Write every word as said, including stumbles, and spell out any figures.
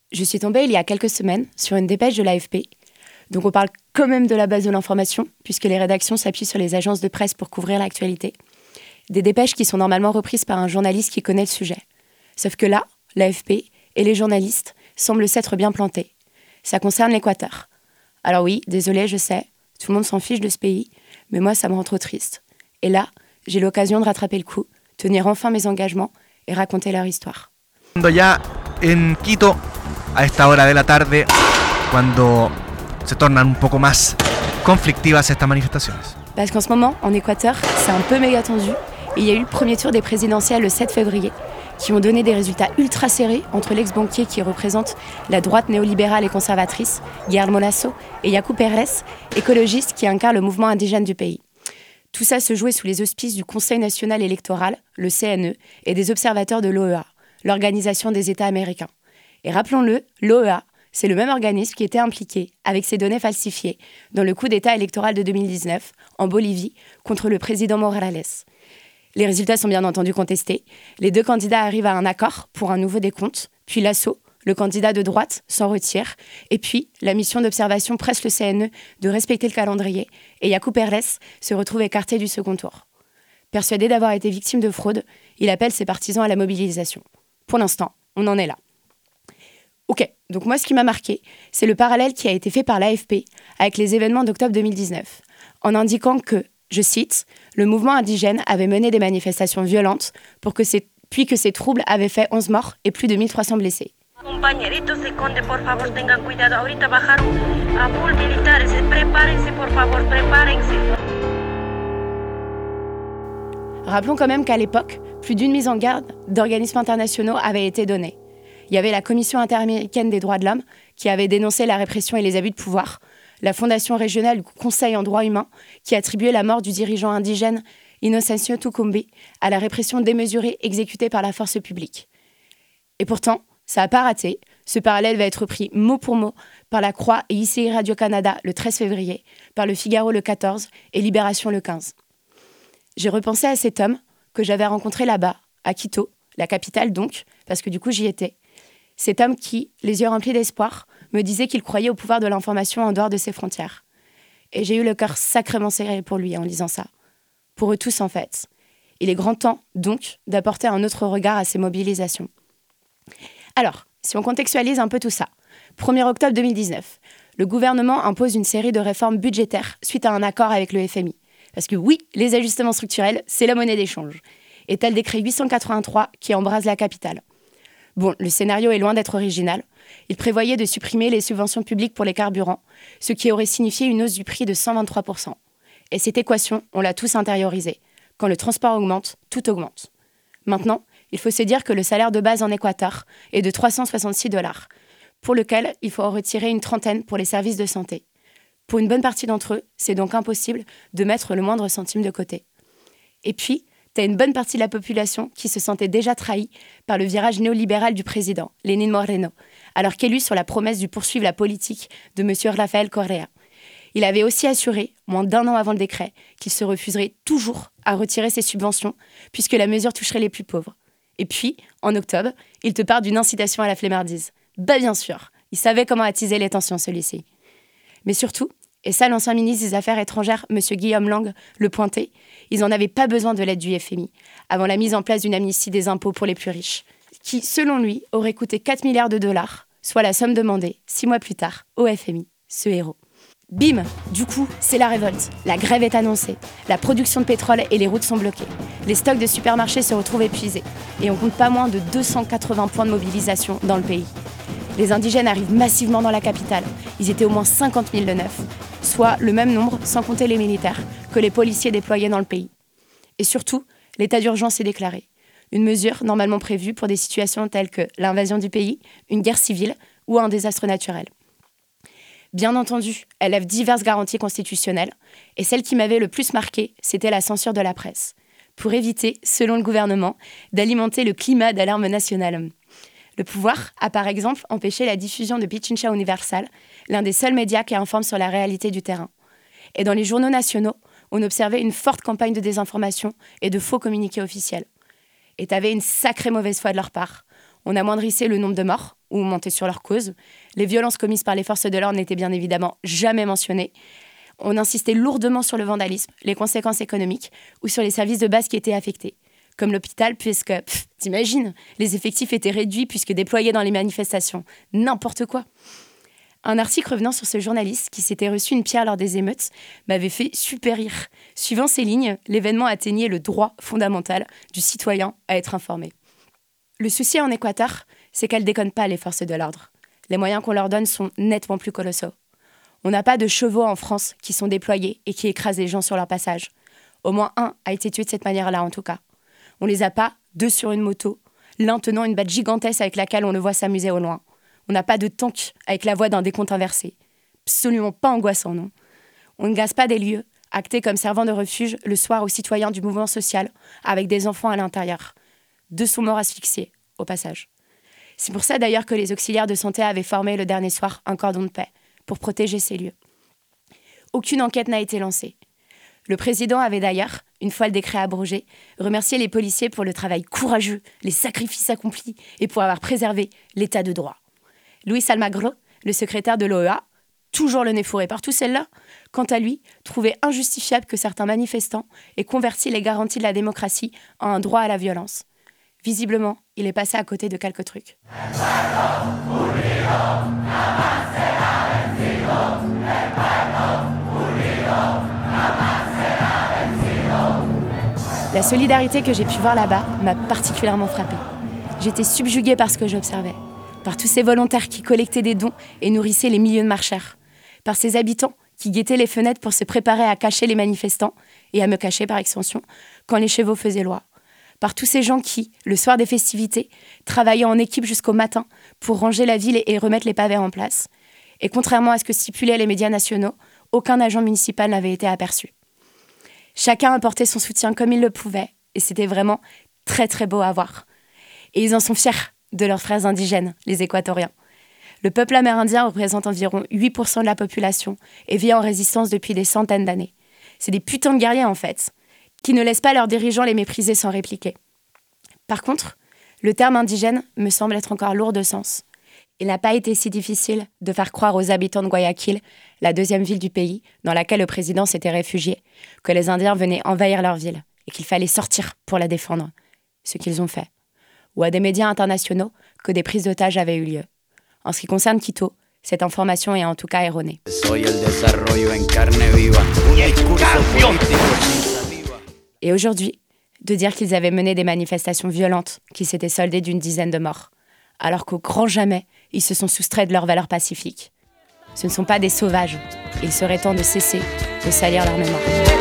Je suis tombée il y a quelques semaines sur une dépêche de l'A F P. Donc on parle quand même de la base de l'information, puisque les rédactions s'appuient sur les agences de presse pour couvrir l'actualité. Des dépêches qui sont normalement reprises par un journaliste qui connaît le sujet. Sauf que là, l'A F P et les journalistes semblent s'être bien plantés. Ça concerne l'Équateur. Alors oui, désolé, je sais, tout le monde s'en fiche de ce pays, mais moi ça me rend trop triste. Et là, j'ai l'occasion de rattraper le coup, tenir enfin mes engagements et raconter leur histoire. Ya en Quito, a esta hora de la tarde, cuando se tornan un poco más conflictivas estas manifestaciones. Parce qu'en ce moment, en Équateur, c'est un peu méga tendu. Et il y a eu le premier tour des présidentielles le sept février, qui ont donné des résultats ultra serrés entre l'ex-banquier qui représente la droite néolibérale et conservatrice, Guillermo Lasso, et Yacu Pérez, écologiste qui incarne le mouvement indigène du pays. Tout ça se jouait sous les auspices du Conseil national électoral, le C N E, et des observateurs de l'O E A, l'Organisation des États américains. Et rappelons-le, l'O E A, c'est le même organisme qui était impliqué, avec ses données falsifiées, dans le coup d'État électoral de deux mille dix-neuf, en Bolivie, contre le président Morales. Les résultats sont bien entendu contestés. Les deux candidats arrivent à un accord pour un nouveau décompte, puis Lasso, le candidat de droite, s'en retire, et puis la mission d'observation presse le C N E de respecter le calendrier, et Yacu Pérez se retrouve écarté du second tour. Persuadé d'avoir été victime de fraude, il appelle ses partisans à la mobilisation. Pour l'instant, on en est là. Ok, donc moi ce qui m'a marqué, c'est le parallèle qui a été fait par l'A F P avec les événements d'octobre deux mille dix-neuf, en indiquant que, je cite, le mouvement indigène avait mené des manifestations violentes pour que ces, puis que ces troubles avaient fait onze morts et plus de mille trois cents blessés. Compañeritos de Conde, por favor, tengan cuidado. Ahorita bajaron a full militares. Prepárense, por favor, prepárense. Rappelons quand même qu'à l'époque, plus d'une mise en garde d'organismes internationaux avait été donnée. Il y avait la Commission interaméricaine des droits de l'homme qui avait dénoncé la répression et les abus de pouvoir, la Fondation régionale du Conseil en droits humains qui attribuait la mort du dirigeant indigène Inocencio Tucumbi à la répression démesurée exécutée par la force publique. Et pourtant, ça n'a pas raté. Ce parallèle va être pris mot pour mot par La Croix et I C I Radio-Canada le treize février, par Le Figaro le quatorze et Libération le quinze. J'ai repensé à cet homme que j'avais rencontré là-bas, à Quito, la capitale donc, parce que du coup j'y étais. Cet homme qui, les yeux remplis d'espoir, me disait qu'il croyait au pouvoir de l'information en dehors de ses frontières. Et j'ai eu le cœur sacrément serré pour lui en lisant ça. Pour eux tous en fait. Il est grand temps, donc, d'apporter un autre regard à ces mobilisations. Alors, si on contextualise un peu tout ça, premier octobre deux mille dix-neuf, le gouvernement impose une série de réformes budgétaires suite à un accord avec le F M I. Parce que oui, les ajustements structurels, c'est la monnaie d'échange. Et tel décret huit cent quatre-vingt-trois qui embrase la capitale. Bon, le scénario est loin d'être original. Il prévoyait de supprimer les subventions publiques pour les carburants, ce qui aurait signifié une hausse du prix de cent vingt-trois pour cent. Et cette équation, on l'a tous intériorisée. Quand le transport augmente, tout augmente. Maintenant, il faut se dire que le salaire de base en Équateur est de trois cent soixante-six dollars, pour lequel il faut en retirer une trentaine pour les services de santé. Pour une bonne partie d'entre eux, c'est donc impossible de mettre le moindre centime de côté. Et puis, t'as une bonne partie de la population qui se sentait déjà trahie par le virage néolibéral du président, Lénin Moreno, alors qu'élu sur la promesse de poursuivre la politique de M. Rafael Correa. Il avait aussi assuré, moins d'un an avant le décret, qu'il se refuserait toujours à retirer ses subventions, puisque la mesure toucherait les plus pauvres. Et puis, en octobre, il te parle d'une incitation à la flemmardise. Bah bien sûr, il savait comment attiser les tensions, celui-ci. Mais surtout, et ça l'ancien ministre des Affaires étrangères, M. Guillaume Lang, le pointait, ils n'en avaient pas besoin de l'aide du F M I, avant la mise en place d'une amnistie des impôts pour les plus riches, qui, selon lui, aurait coûté quatre milliards de dollars, soit la somme demandée, six mois plus tard, au F M I, ce héros. Bim, du coup, c'est la révolte. La grève est annoncée. La production de pétrole et les routes sont bloquées. Les stocks de supermarchés se retrouvent épuisés. Et on compte pas moins de deux cent quatre-vingts points de mobilisation dans le pays. Les indigènes arrivent massivement dans la capitale. Ils étaient au moins cinquante mille le neuf, soit le même nombre, sans compter les militaires, que les policiers déployés dans le pays. Et surtout, l'état d'urgence est déclaré. Une mesure normalement prévue pour des situations telles que l'invasion du pays, une guerre civile ou un désastre naturel. Bien entendu, elle lève diverses garanties constitutionnelles, et celle qui m'avait le plus marquée, c'était la censure de la presse, pour éviter, selon le gouvernement, d'alimenter le climat d'alarme nationale. Le pouvoir a par exemple empêché la diffusion de Pichincha Universal, l'un des seuls médias qui informe sur la réalité du terrain. Et dans les journaux nationaux, on observait une forte campagne de désinformation et de faux communiqués officiels. Et t'avais une sacrée mauvaise foi de leur part. On amoindrissait le nombre de morts, ou montait sur leur cause. Les violences commises par les forces de l'ordre n'étaient bien évidemment jamais mentionnées. On insistait lourdement sur le vandalisme, les conséquences économiques, ou sur les services de base qui étaient affectés. Comme l'hôpital, puisque, pff, t'imagines, les effectifs étaient réduits puisque déployés dans les manifestations. N'importe quoi. Un article revenant sur ce journaliste qui s'était reçu une pierre lors des émeutes m'avait fait super rire. Suivant ces lignes, l'événement atteignait le droit fondamental du citoyen à être informé. Le souci en Équateur, c'est qu'elles ne déconnent pas les forces de l'ordre. Les moyens qu'on leur donne sont nettement plus colossaux. On n'a pas de chevaux en France qui sont déployés et qui écrasent les gens sur leur passage. Au moins un a été tué de cette manière-là en tout cas. On les a pas, deux sur une moto, l'un tenant une batte gigantesque avec laquelle on le voit s'amuser au loin. On n'a pas de tank avec la voix d'un décompte inversé. Absolument pas angoissant, non. On ne gaze pas des lieux, actés comme servant de refuge le soir aux citoyens du mouvement social, avec des enfants à l'intérieur. Deux sont morts asphyxiés, au passage. C'est pour ça d'ailleurs que les auxiliaires de santé avaient formé le dernier soir un cordon de paix, pour protéger ces lieux. Aucune enquête n'a été lancée. Le président avait d'ailleurs, une fois le décret abrogé, remercié les policiers pour le travail courageux, les sacrifices accomplis et pour avoir préservé l'état de droit. Luis Almagro, le secrétaire de l'O E A, toujours le nez fourré par tout celle-là, quant à lui, trouvait injustifiable que certains manifestants aient converti les garanties de la démocratie en un droit à la violence. Visiblement, il est passé à côté de quelques trucs. La solidarité que j'ai pu voir là-bas m'a particulièrement frappée. J'étais subjuguée par ce que j'observais, par tous ces volontaires qui collectaient des dons et nourrissaient les milliers de marcheurs, par ces habitants qui guettaient les fenêtres pour se préparer à cacher les manifestants, et à me cacher par extension, quand les chevaux faisaient loi, par tous ces gens qui, le soir des festivités, travaillaient en équipe jusqu'au matin pour ranger la ville et remettre les pavés en place. Et contrairement à ce que stipulaient les médias nationaux, aucun agent municipal n'avait été aperçu. Chacun apportait son soutien comme il le pouvait, et c'était vraiment très très beau à voir. Et ils en sont fiers de leurs frères indigènes, les Équatoriens. Le peuple amérindien représente environ huit pour cent de la population et vit en résistance depuis des centaines d'années. C'est des putains de guerriers en fait, qui ne laissent pas leurs dirigeants les mépriser sans répliquer. Par contre, le terme indigène me semble être encore lourd de sens. Il n'a pas été si difficile de faire croire aux habitants de Guayaquil, la deuxième ville du pays, dans laquelle le président s'était réfugié, que les Indiens venaient envahir leur ville et qu'il fallait sortir pour la défendre, ce qu'ils ont fait. Ou à des médias internationaux que des prises d'otages avaient eu lieu. En ce qui concerne Quito, cette information est en tout cas erronée. Et aujourd'hui, de dire qu'ils avaient mené des manifestations violentes qui s'étaient soldées d'une dizaine de morts, alors qu'au grand jamais, ils se sont soustraits de leurs valeurs pacifiques. Ce ne sont pas des sauvages. Il serait temps de cesser de salir leur mémoire.